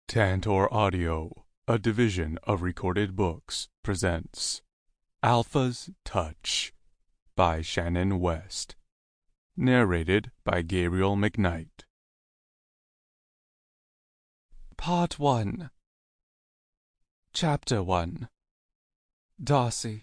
Tantor Audio, a division of Recorded Books, presents Alpha's Touch by Shannon West. Narrated by Gabriel McKnight. Part 1. Chapter 1. Darcy.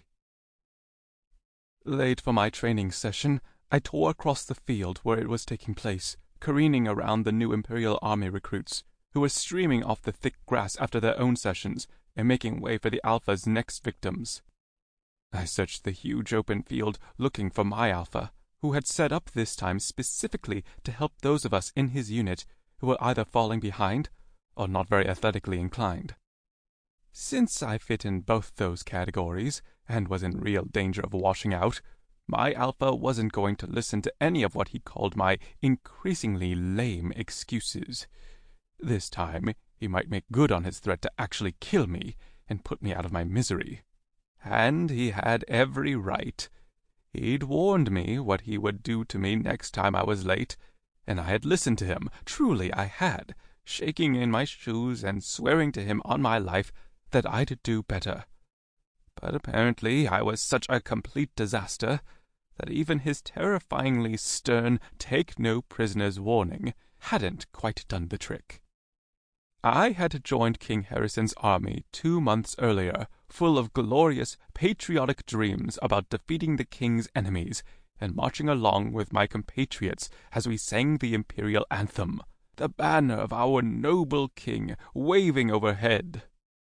Late for my training session, I tore across the field where it was taking place, careening around the new Imperial Army recruits, who were streaming off the thick grass after their own sessions and making way for the Alpha's next victims. I searched the huge open field looking for my Alpha, who had set up this time specifically to help those of us in his unit who were either falling behind or not very athletically inclined. Since I fit in both those categories and was in real danger of washing out, my Alpha wasn't going to listen to any of what he called my increasingly lame excuses. This time, he might make good on his threat to actually kill me and put me out of my misery. And he had every right. He'd warned me what he would do to me next time I was late, and I had listened to him. Truly I had, shaking in my shoes and swearing to him on my life that I'd do better. But apparently I was such a complete disaster that even his terrifyingly stern take-no-prisoners warning hadn't quite done the trick. I had joined King Harrison's army 2 months earlier, full of glorious, patriotic dreams about defeating the king's enemies and marching along with my compatriots as we sang the imperial anthem, the banner of our noble king waving overhead.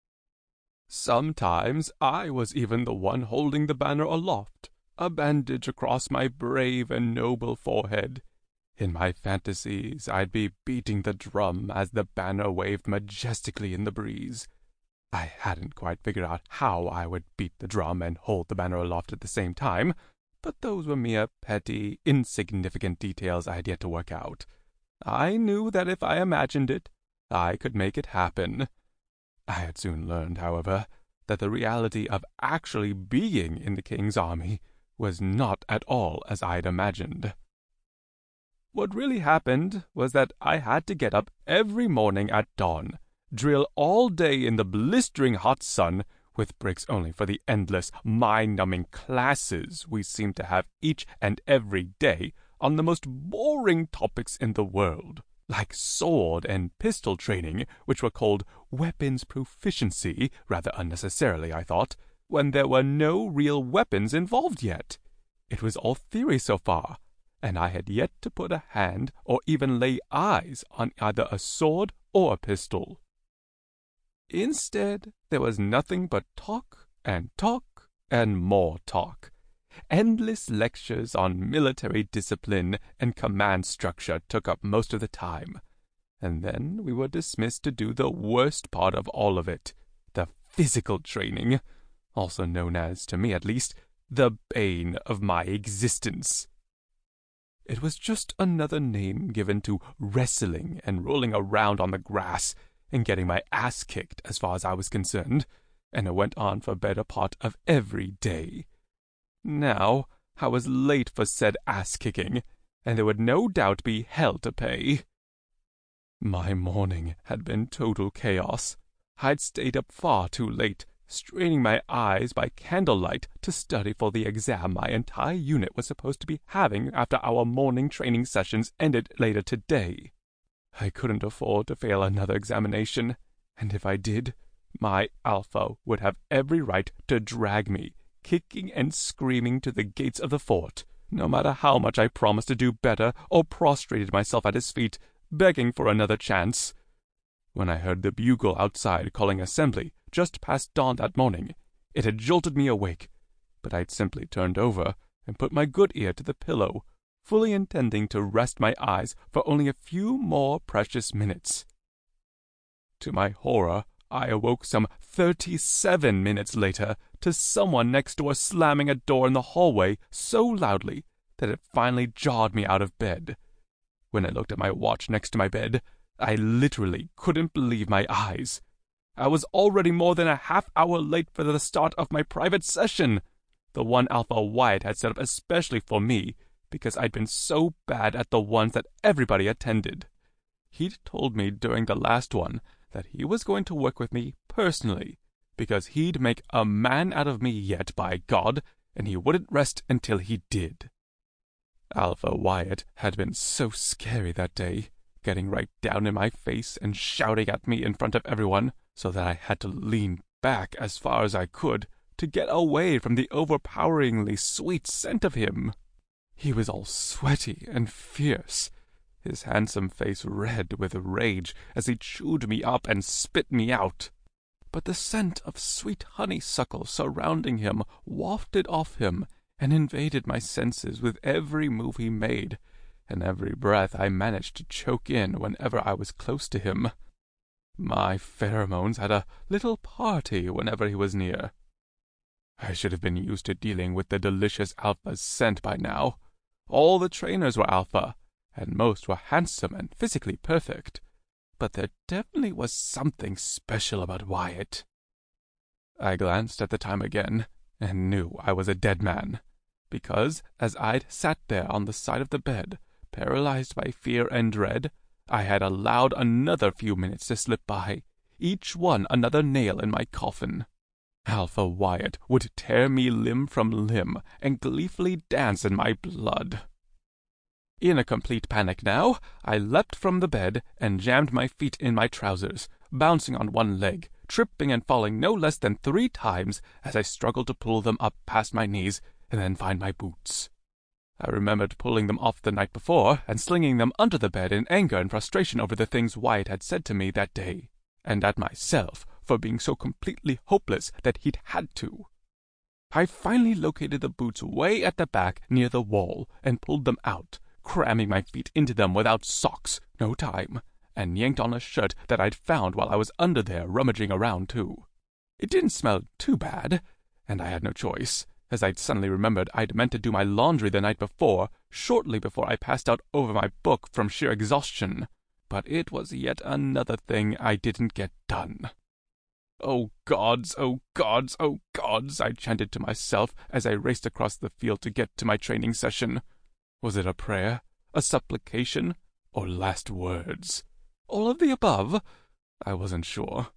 Sometimes I was even the one holding the banner aloft, a bandage across my brave and noble forehead. In my fantasies, I'd be beating the drum as the banner waved majestically in the breeze. I hadn't quite figured out how I would beat the drum and hold the banner aloft at the same time, but those were mere petty, insignificant details I had yet to work out. I knew that if I imagined it, I could make it happen. I had soon learned, however, that the reality of actually being in the king's army was not at all as I'd imagined. What really happened was that I had to get up every morning at dawn, drill all day in the blistering hot sun, with breaks only for the endless, mind-numbing classes we seemed to have each and every day on the most boring topics in the world, like sword and pistol training, which were called weapons proficiency, rather unnecessarily, I thought, when there were no real weapons involved yet. It was all theory so far, and I had yet to put a hand or even lay eyes on either a sword or a pistol. Instead, there was nothing but talk and more talk. Endless lectures on military discipline and command structure took up most of the time, and then we were dismissed to do the worst part of all of it, the physical training, also known as, to me at least, the bane of my existence. It was just another name given to wrestling and rolling around on the grass and getting my ass kicked as far as I was concerned, and it went on for better part of every day. Now, I was late for said ass-kicking, and there would no doubt be hell to pay. My morning had been total chaos. I'd stayed up far too late, straining my eyes by candlelight to study for the exam my entire unit was supposed to be having after our morning training sessions ended later today. I couldn't afford to fail another examination, and if I did, my Alpha would have every right to drag me, kicking and screaming, to the gates of the fort, no matter how much I promised to do better or prostrated myself at his feet, begging for another chance. When I heard the bugle outside calling assembly just past dawn that morning, it had jolted me awake, but I'd simply turned over and put my good ear to the pillow, fully intending to rest my eyes for only a few more precious minutes. To my horror, I awoke some 37 minutes later to someone next door slamming a door in the hallway so loudly that it finally jarred me out of bed. When I looked at my watch next to my bed, I literally couldn't believe my eyes. I was already more than a half-hour late for the start of my private session, the one Alpha Wyatt had set up especially for me, because I'd been so bad at the ones that everybody attended. He'd told me during the last one that he was going to work with me personally, because he'd make a man out of me yet, by God, and he wouldn't rest until he did. Alpha Wyatt had been so scary that day, getting right down in my face and shouting at me in front of everyone, so that I had to lean back as far as I could to get away from the overpoweringly sweet scent of him. He was all sweaty and fierce, his handsome face red with rage as he chewed me up and spit me out. But the scent of sweet honeysuckle surrounding him wafted off him and invaded my senses with every move he made, and every breath I managed to choke in whenever I was close to him. My pheromones had a little party whenever he was near. I should have been used to dealing with the delicious Alpha's scent by now. All the trainers were Alpha, and most were handsome and physically perfect, but there definitely was something special about Wyatt. I glanced at the time again, and knew I was a dead man, because as I'd sat there on the side of the bed, paralyzed by fear and dread, I had allowed another few minutes to slip by, each one another nail in my coffin. Alpha Wyatt would tear me limb from limb and gleefully dance in my blood. In a complete panic now, I leapt from the bed and jammed my feet in my trousers, bouncing on one leg, tripping and falling no less than 3 times as I struggled to pull them up past my knees and then find my boots. I remembered pulling them off the night before and slinging them under the bed in anger and frustration over the things Wyatt had said to me that day, and at myself for being so completely hopeless that he'd had to. I finally located the boots way at the back near the wall and pulled them out, cramming my feet into them without socks, no time, and yanked on a shirt that I'd found while I was under there rummaging around too. It didn't smell too bad, and I had no choice, as I'd suddenly remembered I'd meant to do my laundry the night before, shortly before I passed out over my book from sheer exhaustion, but it was yet another thing I didn't get done. "Oh gods, oh gods, oh gods," I chanted to myself as I raced across the field to get to my training session. Was it a prayer, a supplication, or last words? All of the above? I wasn't sure.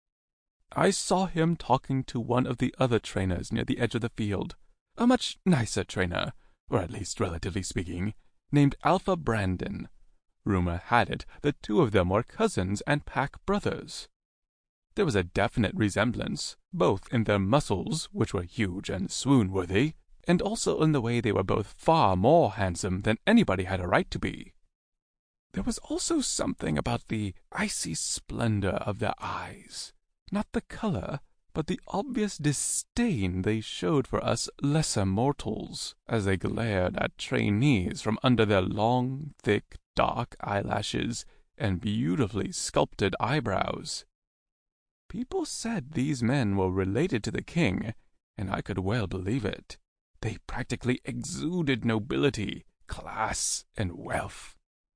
I saw him talking to one of the other trainers near the edge of the field, a much nicer trainer, or at least relatively speaking, named Alpha Brandon. Rumor had it the two of them were cousins and pack brothers. There was a definite resemblance, both in their muscles, which were huge and swoon-worthy, and also in the way they were both far more handsome than anybody had a right to be. There was also something about the icy splendor of their eyes, not the color, but the obvious disdain they showed for us lesser mortals, as they glared at trainees from under their long, thick, dark eyelashes and beautifully sculpted eyebrows. People said these men were related to the king, and I could well believe it. They practically exuded nobility, class, and wealth.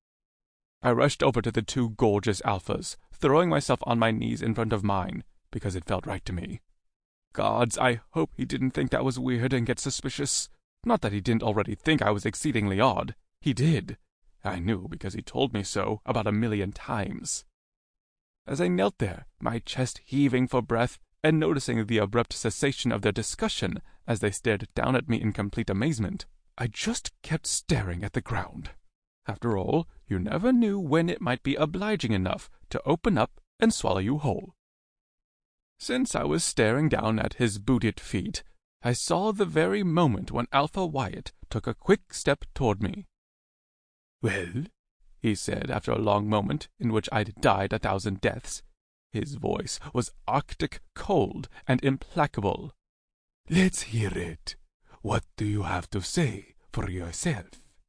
I rushed over to the two gorgeous Alphas, throwing myself on my knees in front of mine, because it felt right to me. Gods, I hope he didn't think that was weird and get suspicious. Not that he didn't already think I was exceedingly odd. He did. I knew because he told me so about 1,000,000 times. As I knelt there, my chest heaving for breath, and noticing the abrupt cessation of their discussion as they stared down at me in complete amazement, I just kept staring at the ground. After all, you never knew when it might be obliging enough to open up and swallow you whole. Since I was staring down at his booted feet, I saw the very moment when Alpha Wyatt took a quick step toward me. "Well?" he said after a long moment in which I'd died 1,000 deaths. His voice was arctic cold and implacable. "Let's hear it. What do you have to say for yourself?"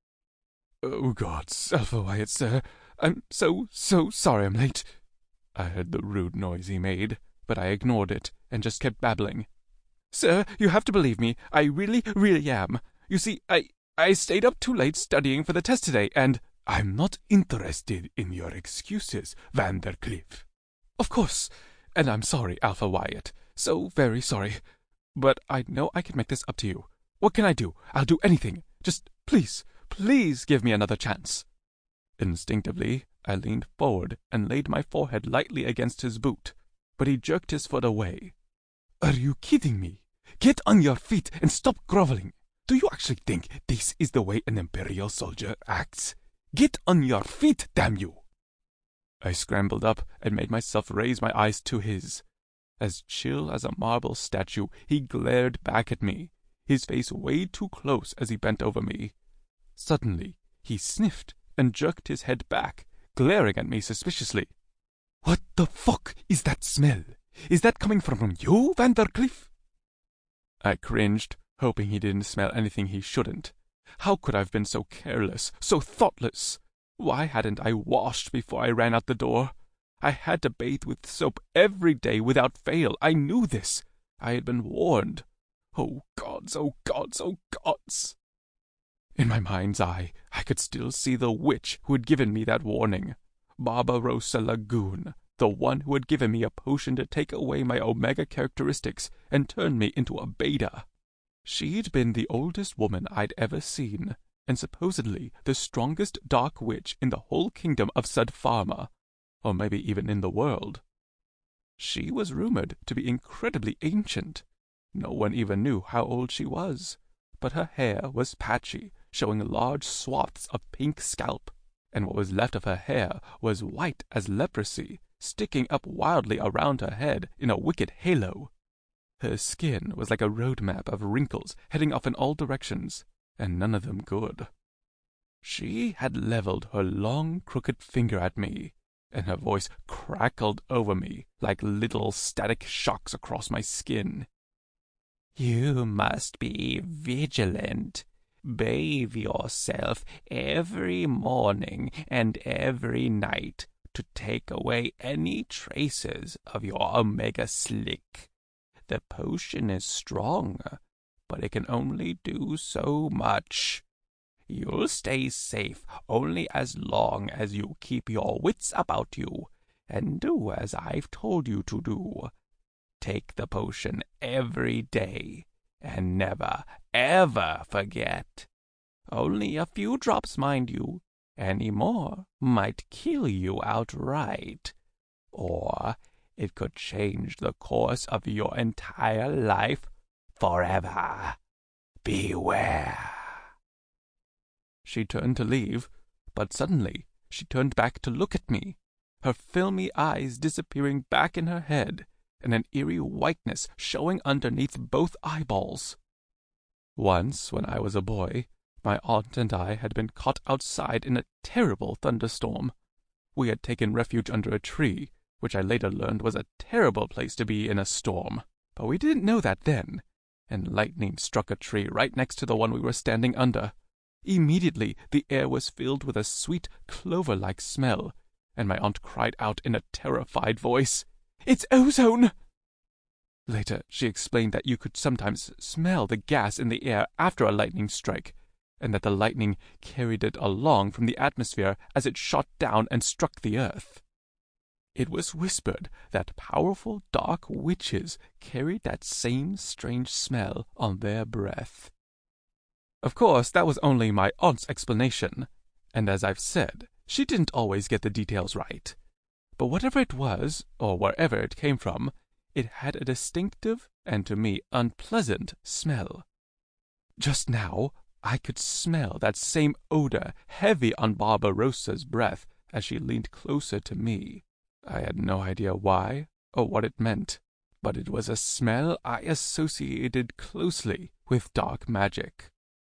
"Oh, gods, Alpha Wyatt, sir. I'm so sorry I'm late." I heard the rude noise he made, but I ignored it and just kept babbling. "Sir, you have to believe me. I really am. You see, I stayed up too late studying for the test today, and—" "I'm not interested in your excuses, Vandercliff." "Of course, and I'm sorry, Alpha Wyatt. So very sorry. But I know I can make this up to you. What can I do? I'll do anything. Just please give me another chance." Instinctively, I leaned forward and laid my forehead lightly against his boot, but he jerked his foot away. "Are you kidding me? Get on your feet and stop groveling. Do you actually think this is the way an Imperial soldier acts? Get on your feet, damn you!" I scrambled up and made myself raise my eyes to his. As chill as a marble statue, he glared back at me, his face way too close as he bent over me. Suddenly, he sniffed and jerked his head back, glaring at me suspiciously. "What the fuck is that smell? Is that coming from you, Vandercliff?" I cringed, hoping he didn't smell anything he shouldn't. How could I have been so careless, so thoughtless? Why hadn't I washed before I ran out the door? I had to bathe with soap every day without fail. I knew this. I had been warned. Oh gods, oh gods, oh gods! In my mind's eye, I could still see the witch who had given me that warning. Barbarossa Lagoon, the one who had given me a potion to take away my Omega characteristics and turn me into a Beta. She'd been the oldest woman I'd ever seen, and supposedly the strongest dark witch in the whole kingdom of Sudfarma, or maybe even in the world. She was rumored to be incredibly ancient. No one even knew how old she was, but her hair was patchy, showing large swaths of pink scalp, and what was left of her hair was white as leprosy, sticking up wildly around her head in a wicked halo. Her skin was like a road map of wrinkles heading off in all directions, and none of them good. She had leveled her long, crooked finger at me, and her voice crackled over me like little static shocks across my skin. "You must be vigilant. Bathe yourself every morning and every night to take away any traces of your Omega Slick. The potion is strong, but it can only do so much. You'll stay safe only as long as you keep your wits about you and do as I've told you to do. Take the potion every day and never, ever forget. Only a few drops, mind you. Any more might kill you outright. Or it could change the course of your entire life forever. Beware." She turned to leave, but suddenly she turned back to look at me, her filmy eyes disappearing back in her head, and an eerie whiteness showing underneath both eyeballs. Once, when I was a boy, my aunt and I had been caught outside in a terrible thunderstorm. We had taken refuge under a tree, which I later learned was a terrible place to be in a storm, but we didn't know that then, and lightning struck a tree right next to the one we were standing under. Immediately the air was filled with a sweet clover-like smell, and my aunt cried out in a terrified voice, "It's ozone!" Later she explained that you could sometimes smell the gas in the air after a lightning strike, and that the lightning carried it along from the atmosphere as it shot down and struck the earth. It was whispered that powerful dark witches carried that same strange smell on their breath. Of course, that was only my aunt's explanation, and as I've said, she didn't always get the details right. But whatever it was, or wherever it came from, it had a distinctive, and to me unpleasant, smell. Just now, I could smell that same odor heavy on Barbarossa's breath as she leaned closer to me. I had no idea why or what it meant, but it was a smell I associated closely with dark magic.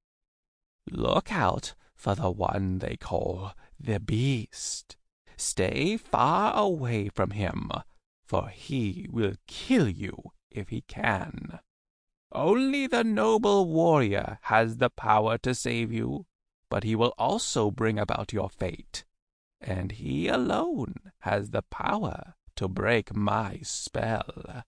"Look out for the one they call the Beast. Stay far away from him, for he will kill you if he can. Only the noble warrior has the power to save you, but he will also bring about your fate, and he alone has the power to break my spell."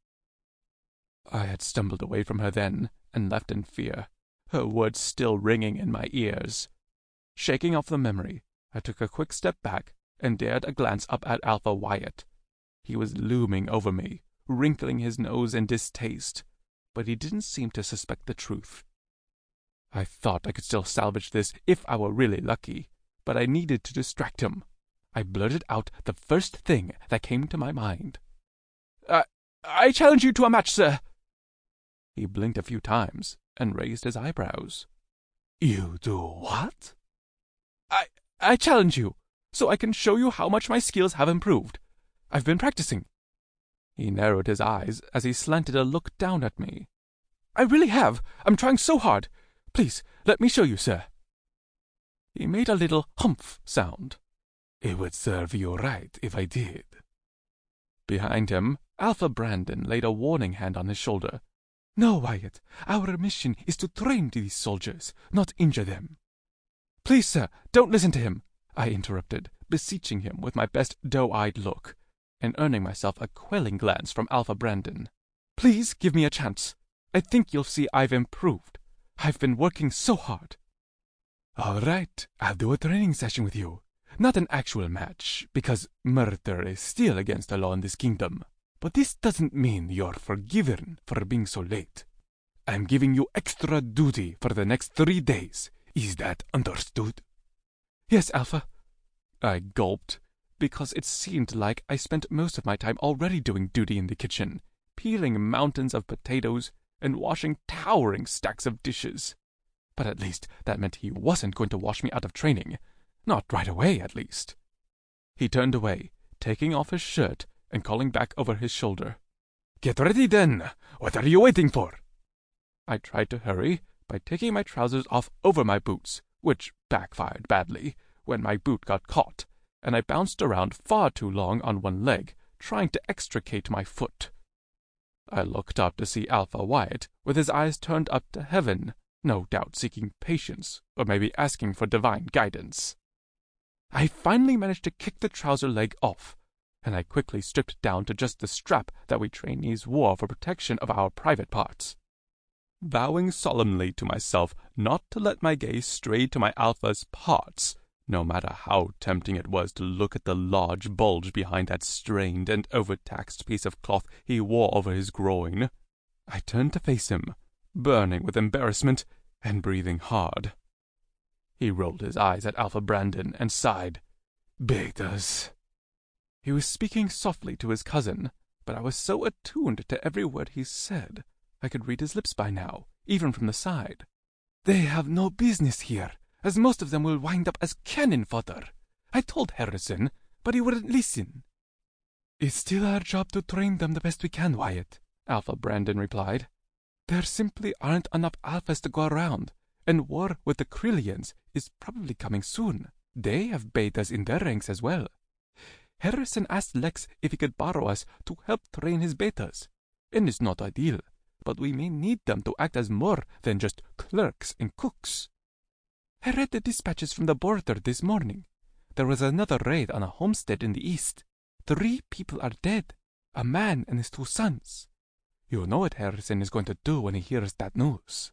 I had stumbled away from her then and left in fear, her words still ringing in my ears. Shaking off the memory, I took a quick step back and dared a glance up at Alpha Wyatt. He was looming over me, wrinkling his nose in distaste, but he didn't seem to suspect the truth. I thought I could still salvage this if I were really lucky, but I needed to distract him. I blurted out the first thing that came to my mind. I challenge you to a match, sir." He blinked a few times and raised his eyebrows. "You do what?" I challenge you, so I can show you how much my skills have improved. I've been practicing." He narrowed his eyes as he slanted a look down at me. "I really have. I'm trying so hard. Please, let me show you, sir." He made a little humph sound. "It would serve you right if I did." Behind him, Alpha Brandon laid a warning hand on his shoulder. "No, Wyatt. Our mission is to train these soldiers, not injure them." "Please, sir, don't listen to him," I interrupted, beseeching him with my best doe-eyed look, and earning myself a quelling glance from Alpha Brandon. "Please give me a chance. I think you'll see I've improved. I've been working so hard." "All right, I'll do a training session with you. Not an actual match, because murder is still against the law in this kingdom. But this doesn't mean you're forgiven for being so late. I'm giving you extra duty for the next 3 days. Is that understood?" "Yes, Alpha." I gulped, because it seemed like I spent most of my time already doing duty in the kitchen, peeling mountains of potatoes and washing towering stacks of dishes. But at least that meant he wasn't going to wash me out of training. Not right away, at least. He turned away, taking off his shirt and calling back over his shoulder. "Get ready, then. What are you waiting for?" I tried to hurry by taking my trousers off over my boots, which backfired badly when my boot got caught, and I bounced around far too long on one leg, trying to extricate my foot. I looked up to see Alpha Wyatt with his eyes turned up to heaven, no doubt seeking patience, or maybe asking for divine guidance. I finally managed to kick the trouser leg off, and I quickly stripped down to just the strap that we trainees wore for protection of our private parts. Vowing solemnly to myself not to let my gaze stray to my Alpha's parts, no matter how tempting it was to look at the large bulge behind that strained and overtaxed piece of cloth he wore over his groin, I turned to face him, burning with embarrassment and breathing hard. He rolled his eyes at Alpha Brandon and sighed. "Betas." He was speaking softly to his cousin, but I was so attuned to every word he said, I could read his lips by now, even from the side. "They have no business here, as most of them will wind up as cannon fodder. I told Harrison, but he wouldn't listen." "It's still our job to train them the best we can, Wyatt," Alpha Brandon replied. "There simply aren't enough Alphas to go around, and war with the Krillians is probably coming soon. They have betas in their ranks as well. Harrison asked Lex if he could borrow us to help train his betas, and it's not ideal, but we may need them to act as more than just clerks and cooks. I read the dispatches from the border this morning. There was another raid on a homestead in the east. 3 people are dead, a man and his 2 sons. You know what Harrison is going to do when he hears that news."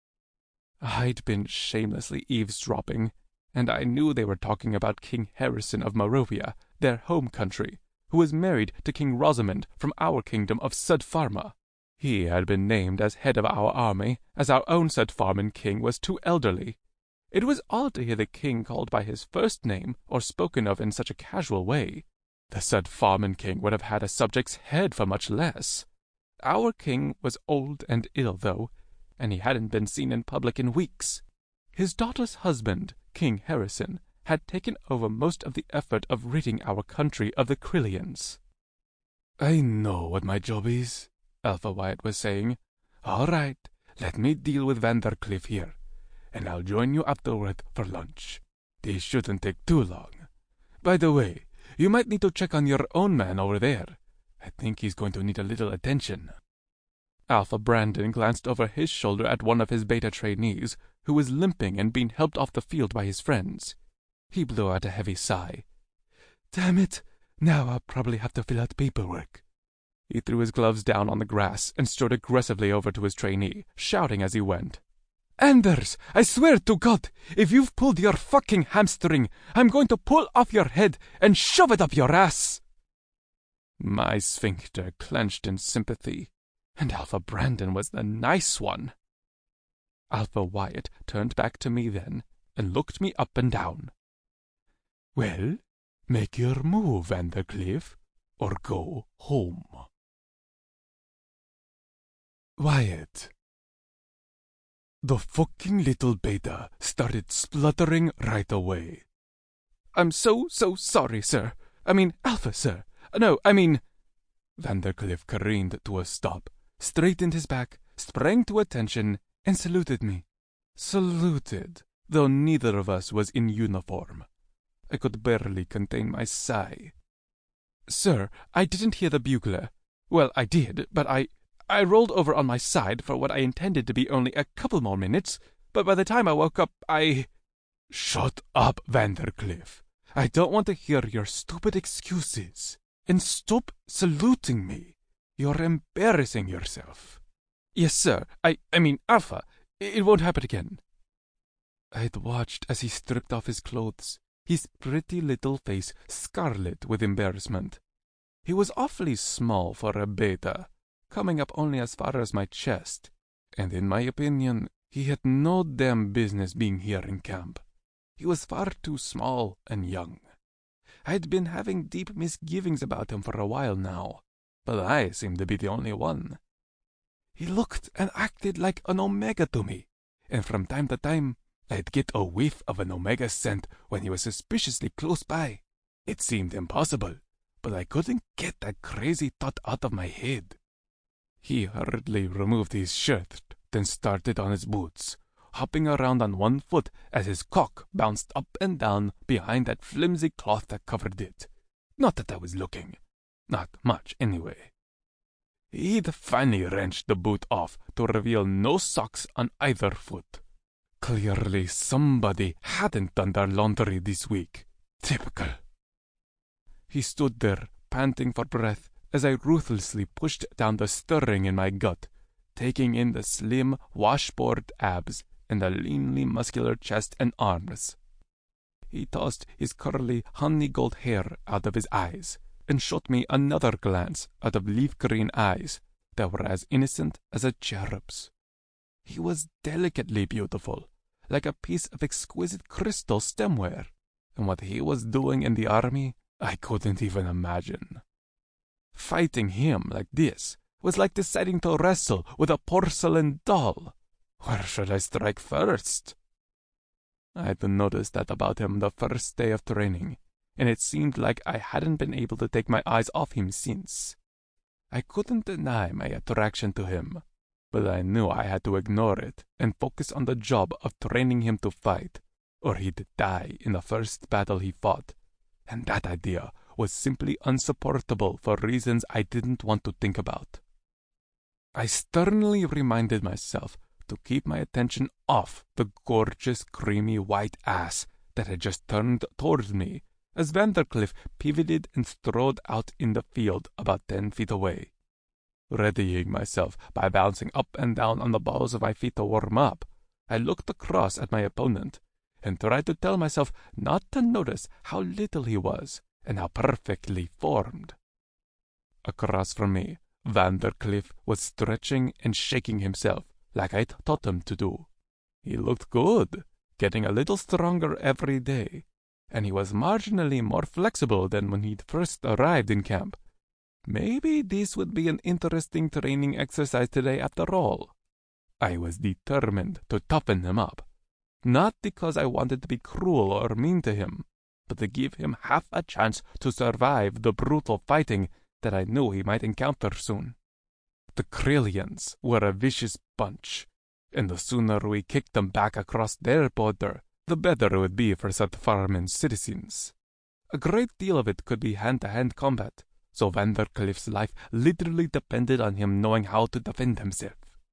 I'd been shamelessly eavesdropping, and I knew they were talking about King Harrison of Morovia, their home country, who was married to King Rosamond from our kingdom of Sudfarma. He had been named as head of our army, as our own Sudfarman king was too elderly. It was odd to hear the king called by his first name or spoken of in such a casual way. The Sudfarman king would have had a subject's head for much less. Our king was old and ill, though, and he hadn't been seen in public in weeks. His daughter's husband, King Harrison, had taken over most of the effort of ridding our country of the Krillians. "I know what my job is," Alpha Wyatt was saying. "All right, let me deal with Vandercliff here, and I'll join you afterward for lunch. This shouldn't take too long. By the way, you might need to check on your own man over there. I think he's going to need a little attention." Alpha Brandon glanced over his shoulder at one of his beta trainees, who was limping and being helped off the field by his friends. He blew out a heavy sigh. "Damn it! Now I'll probably have to fill out paperwork." He threw his gloves down on the grass and strode aggressively over to his trainee, shouting as he went. "Anders, I swear to God, if you've pulled your fucking hamstring, I'm going to pull off your head and shove it up your ass!" My sphincter clenched in sympathy, and Alpha Brandon was the nice one. Alpha Wyatt turned back to me then and looked me up and down. "Well, Make your move, Vandercliff, or go home. Wyatt. The fucking little beta started spluttering right away. I'm so sorry, sir. I mean, Alpha, sir. No, I mean... Vandercliff careened to a stop, straightened his back, sprang to attention, and saluted me. Saluted, though neither of us was in uniform. I could barely contain my sigh. Sir, I didn't hear the bugler. Well, I did, but I rolled over on my side for what I intended to be only a couple more minutes, but by the time I woke up, Shut up, Vandercliff. I don't want to hear your stupid excuses. And stop saluting me. You're embarrassing yourself. Yes, sir. I mean, Alpha. It won't happen again. I'd watched as he stripped off his clothes, his pretty little face scarlet with embarrassment. He was awfully small for a beta, coming up only as far as my chest, and in my opinion, he had no damn business being here in camp. He was far too small and young. I'd been having deep misgivings about him for a while now, but I seemed to be the only one. He looked and acted like an Omega to me, and from time to time, I'd get a whiff of an Omega scent when he was suspiciously close by. It seemed impossible, but I couldn't get that crazy thought out of my head. He hurriedly removed his shirt, then started on his boots, hopping around on one foot as his cock bounced up and down behind that flimsy cloth that covered it. Not that I was looking. Not much, anyway. He'd finally wrenched the boot off to reveal no socks on either foot. Clearly somebody hadn't done their laundry this week. Typical. He stood there, panting for breath, as I ruthlessly pushed down the stirring in my gut, taking in the slim, washboard abs and the leanly muscular chest and arms. He tossed his curly, honey-gold hair out of his eyes, and shot me another glance out of leaf-green eyes that were as innocent as a cherub's. He was delicately beautiful, like a piece of exquisite crystal stemware, and what he was doing in the army, I couldn't even imagine. Fighting him like this was like deciding to wrestle with a porcelain doll. Where should I strike first? I'd noticed that about him the first day of training, and it seemed like I hadn't been able to take my eyes off him since. I couldn't deny my attraction to him, but I knew I had to ignore it and focus on the job of training him to fight, or he'd die in the first battle he fought, and that idea was simply unsupportable for reasons I didn't want to think about. I sternly reminded myself to keep my attention off the gorgeous, creamy white ass that had just turned toward me as Vandercliff pivoted and strode out in the field about 10 feet away. Readying myself by bouncing up and down on the balls of my feet to warm up, I looked across at my opponent and tried to tell myself not to notice how little he was and how perfectly formed. Across from me, Vandercliff was stretching and shaking himself like I'd taught him to do. He looked good, getting a little stronger every day, and he was marginally more flexible than when he'd first arrived in camp. Maybe this would be an interesting training exercise today after all. I was determined to toughen him up, not because I wanted to be cruel or mean to him, but to give him half a chance to survive the brutal fighting that I knew he might encounter soon. The Krillians were a vicious bunch, and the sooner we kicked them back across their border, the better it would be for Sudfarman's citizens. A great deal of it could be hand-to-hand combat, so Vandercliff's life literally depended on him knowing how to defend himself.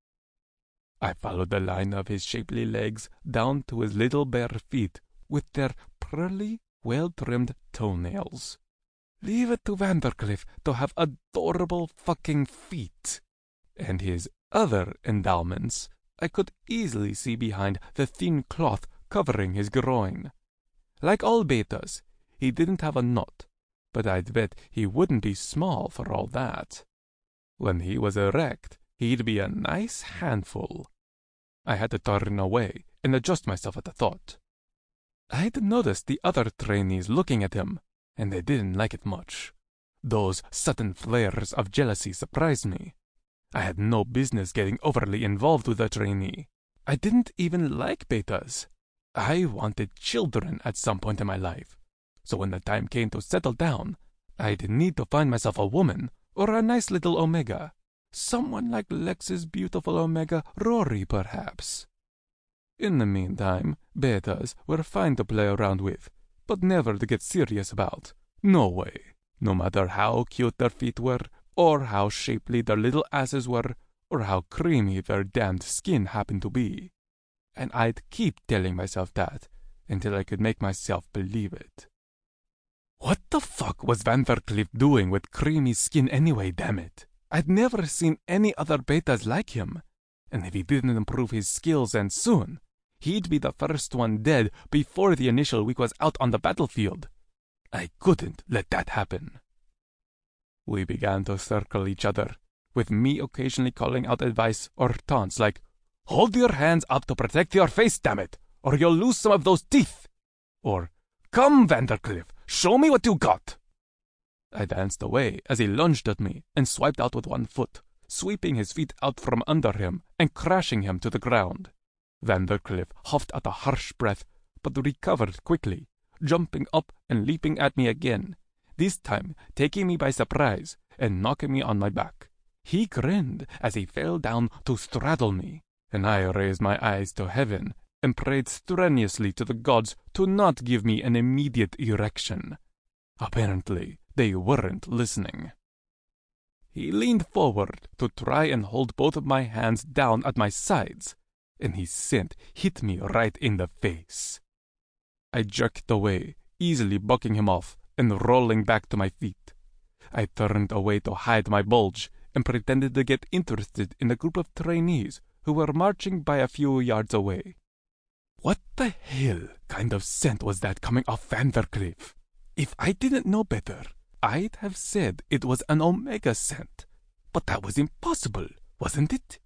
I followed the line of his shapely legs down to his little bare feet with their pearly, well-trimmed toenails. Leave it to Vandercliff to have adorable fucking feet. And his other endowments I could easily see behind the thin cloth covering his groin. Like all betas, he didn't have a nut, but I'd bet he wouldn't be small for all that. When he was erect, he'd be a nice handful. I had to turn away and adjust myself at the thought. I'd noticed the other trainees looking at him, and they didn't like it much. Those sudden flares of jealousy surprised me. I had no business getting overly involved with a trainee. I didn't even like betas. I wanted children at some point in my life. So when the time came to settle down, I'd need to find myself a woman or a nice little Omega. Someone like Lex's beautiful Omega Rory, perhaps. In the meantime, betas were fine to play around with, but never to get serious about. No way. No matter how cute their feet were, or how shapely their little asses were, or how creamy their damned skin happened to be. And I'd keep telling myself that, until I could make myself believe it. What the fuck was Vandercliff doing with creamy skin anyway, damn it? I'd never seen any other betas like him. And if he didn't improve his skills and soon, he'd be the first one dead before the initial week was out on the battlefield. I couldn't let that happen. We began to circle each other, with me occasionally calling out advice or taunts like, "Hold your hands up to protect your face, damn it, or you'll lose some of those teeth." Or, "Come, Vandercliff, show me what you got." I danced away as he lunged at me and swiped out with one foot, sweeping his feet out from under him and crashing him to the ground. Vandercliff huffed out a harsh breath, but recovered quickly, jumping up and leaping at me again, this time taking me by surprise and knocking me on my back. He grinned as he fell down to straddle me, and I raised my eyes to heaven and prayed strenuously to the gods to not give me an immediate erection. Apparently, they weren't listening. He leaned forward to try and hold both of my hands down at my sides, and his scent hit me right in the face. I jerked away, easily bucking him off and rolling back to my feet. I turned away to hide my bulge and pretended to get interested in a group of trainees who were marching by a few yards away. What the hell kind of scent was that coming off Vandercliff? If I didn't know better, I'd have said it was an Omega scent. But that was impossible, wasn't it?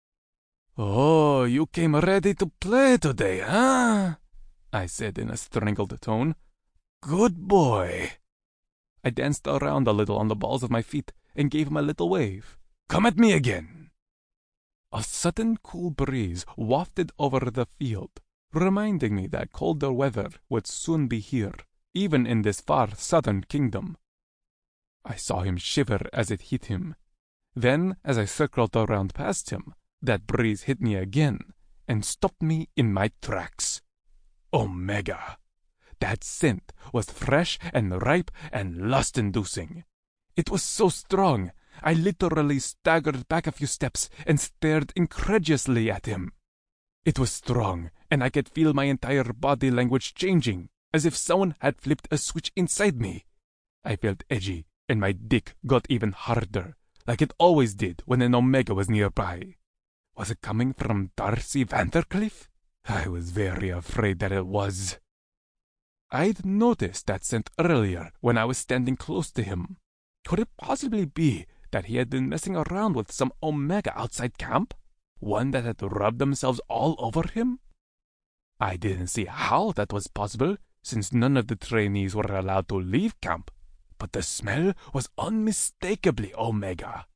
"Oh, you came ready to play today, huh?" I said in a strangled tone. "Good boy." I danced around a little on the balls of my feet and gave him a little wave. "Come at me again." A sudden cool breeze wafted over the field, reminding me that colder weather would soon be here, even in this far southern kingdom. I saw him shiver as it hit him. Then, as I circled around past him, that breeze hit me again and stopped me in my tracks. Omega! That scent was fresh and ripe and lust-inducing. It was so strong, I literally staggered back a few steps and stared incredulously at him. It was strong, and I could feel my entire body language changing, as if someone had flipped a switch inside me. I felt edgy, and my dick got even harder, like it always did when an Omega was nearby. Was it coming from Darcy Vandercliff? I was very afraid that it was. I'd noticed that scent earlier when I was standing close to him. Could it possibly be that he had been messing around with some Omega outside camp? One that had rubbed themselves all over him? I didn't see how that was possible, since none of the trainees were allowed to leave camp, but the smell was unmistakably Omega.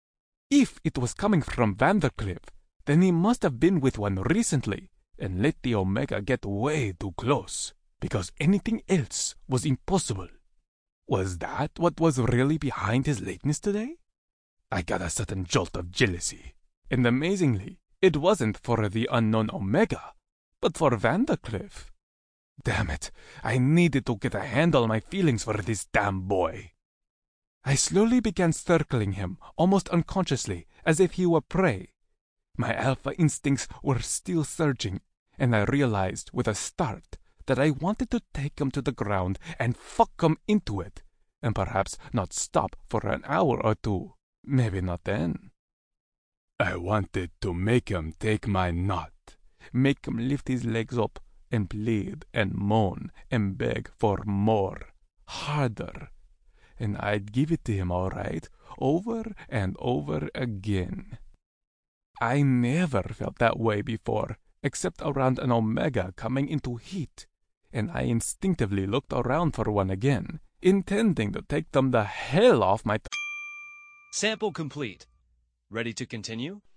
If it was coming from Vandercliff, then he must have been with one recently and let the Omega get way too close, because anything else was impossible. Was that what was really behind his lateness today? I got a sudden jolt of jealousy, and amazingly, it wasn't for the unknown Omega, but for Vandercliff. Damn it, I needed to get a handle on my feelings for this damn boy. I slowly began circling him, almost unconsciously, as if he were prey. My alpha instincts were still surging, and I realized with a start that I wanted to take him to the ground and fuck him into it, and perhaps not stop for an hour or two. Maybe not then. I wanted to make him take my nut, make him lift his legs up and plead and moan and beg for more, harder. And I'd give it to him all right, over and over again. I never felt that way before, except around an Omega coming into heat, and I instinctively looked around for one again, intending to take them the hell off my... Sample complete. Ready to continue?